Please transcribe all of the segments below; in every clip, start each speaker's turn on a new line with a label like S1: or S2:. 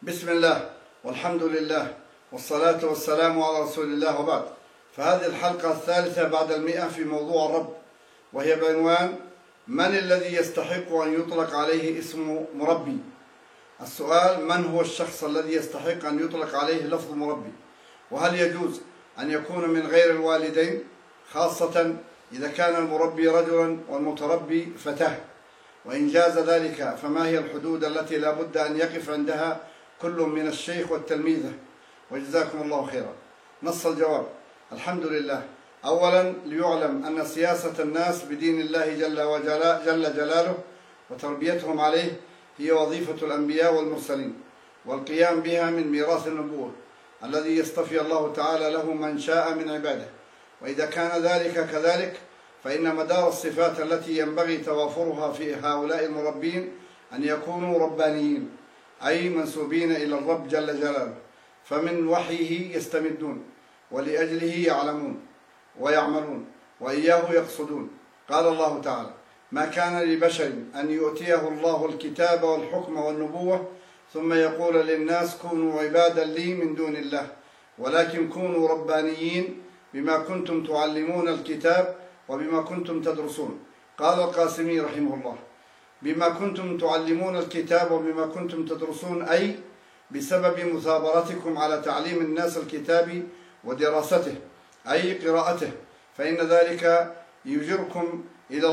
S1: بسم الله والحمد لله والصلاة والسلام على رسول الله، وبعد. فهذه الحلقة الثالثة بعد 100 في موضوع الرب، وهي بعنوان: من الذي يستحق أن يطلق عليه اسم مربي؟ السؤال: من هو الشخص الذي يستحق أن يطلق عليه لفظ مربي؟ وهل يجوز أن يكون من غير الوالدين، خاصة إذا كان المربي رجلا والمتربي فتاة؟ وإن جاز ذلك فما هي الحدود التي لا بد أن يقف عندها كل من الشيخ والتلميذة؟ وجزاكم الله خيرا. نص الجواب: الحمد لله. أولا، ليعلم أن سياسة الناس بدين الله جل جلاله وتربيتهم عليه هي وظيفة الأنبياء والمرسلين، والقيام بها من ميراث النبوة الذي يصطفي الله تعالى له من شاء من عباده. وإذا كان ذلك كذلك، فإن مدار الصفات التي ينبغي توافرها في هؤلاء المربين أن يكونوا ربانيين، أي منسوبين إلى الرب جل جلاله، فمن وحيه يستمدون، ولأجله يعلمون ويعملون، وإياه يقصدون. قال الله تعالى: ما كان لبشر أن يؤتيه الله الكتاب والحكم والنبوة ثم يقول للناس كونوا عبادا لي من دون الله، ولكن كونوا ربانيين بما كنتم تعلمون الكتاب وبما كنتم تدرسون. قال القاسمي رحمه الله: بما كنتم تعلمون الكتاب وبما كنتم تدرسون، أي بسبب مثابرتكم على تعليم الناس الكتاب ودراسته، أي قراءته، فإن ذلك يجركم إلى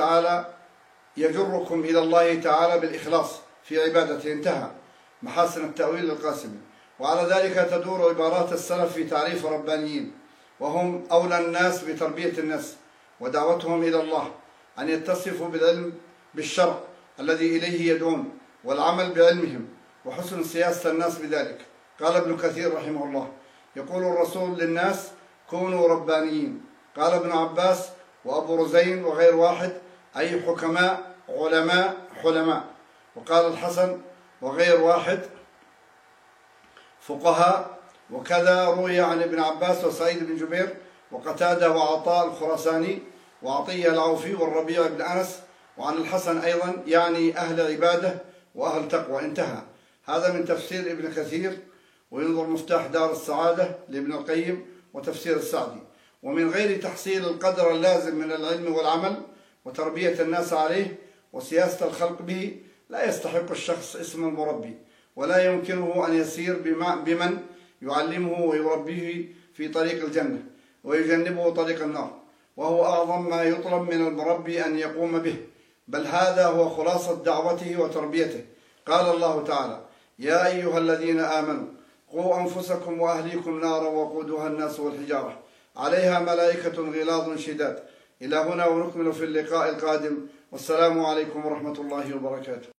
S1: الله تعالى بالإخلاص في عبادته. انتهى. محاسن التأويل للقاسمي. وعلى ذلك تدور عبارات السلف في تعريف الربانيين، وهم أولى الناس بتربية الناس ودعوتهم إلى الله، أن يتصفوا بالعلم بالشرع الذي إليه يدعون، والعمل بعلمهم، وحسن سياسة الناس بذلك. قال ابن كثير رحمه الله: يقول الرسول للناس كونوا ربانيين. قال ابن عباس وأبو رزين وغير واحد: أي حكماء علماء حلماء. وقال الحسن وغير واحد: فقهاء. وكذا روي عن ابن عباس وسعيد بن جبير وقتادة وعطاء الخراساني وعطية العوفي والربيع بن أنس، وعن الحسن أيضا، يعني أهل عبادة وأهل تقوى. انتهى. هذا من تفسير ابن كثير، وينظر مفتاح دار السعادة لابن القيم وتفسير السعدي. ومن غير تحصيل القدر اللازم من العلم والعمل وتربية الناس عليه وسياسة الخلق به، لا يستحق الشخص اسم المربي، ولا يمكنه أن يسير بمن يعلمه ويربيه في طريق الجنة ويجنبه طريق النار، وهو أعظم ما يطلب من المربي أن يقوم به، بل هذا هو خلاصة دعوته وتربيته. قال الله تعالى: يا أيها الذين آمنوا قوا أنفسكم وأهليكم نارا وقودها الناس والحجارة عليها ملائكة غلاظ شداد. إلى هنا، ونكمل في اللقاء القادم، والسلام عليكم ورحمة الله وبركاته.